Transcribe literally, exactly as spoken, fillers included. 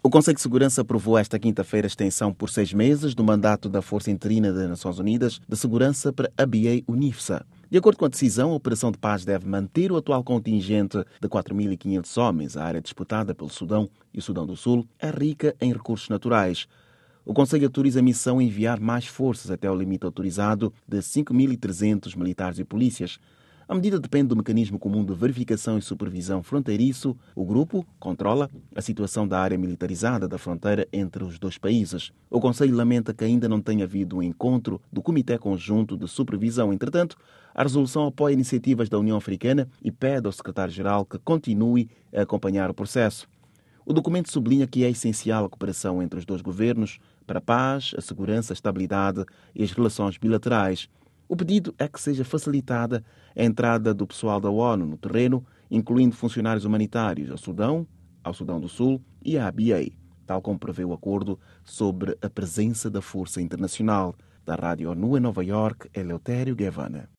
O Conselho de Segurança aprovou esta quinta-feira a extensão por seis meses do mandato da Força Interina das Nações Unidas de Segurança para a B A UNIFSA. De acordo com a decisão, a Operação de Paz deve manter o atual contingente de quatro mil e quinhentos homens. A área disputada pelo Sudão e o Sudão do Sul é rica em recursos naturais. O Conselho autoriza a missão a enviar mais forças até o limite autorizado de cinco mil e trezentos militares e polícias. A medida depende do mecanismo comum de verificação e supervisão fronteiriço. O grupo controla a situação da área militarizada da fronteira entre os dois países. O Conselho lamenta que ainda não tenha havido um encontro do Comitê Conjunto de Supervisão. Entretanto, a resolução apoia iniciativas da União Africana e pede ao secretário-geral que continue a acompanhar o processo. O documento sublinha que é essencial a cooperação entre os dois governos para a paz, a segurança, a estabilidade e as relações bilaterais. O pedido é que seja facilitada a entrada do pessoal da ONU no terreno, incluindo funcionários humanitários ao Sudão, ao Sudão do Sul e à B A, tal como prevê o acordo sobre a presença da Força Internacional. Da Rádio ONU em Nova Iorque, Eleutério Guevara.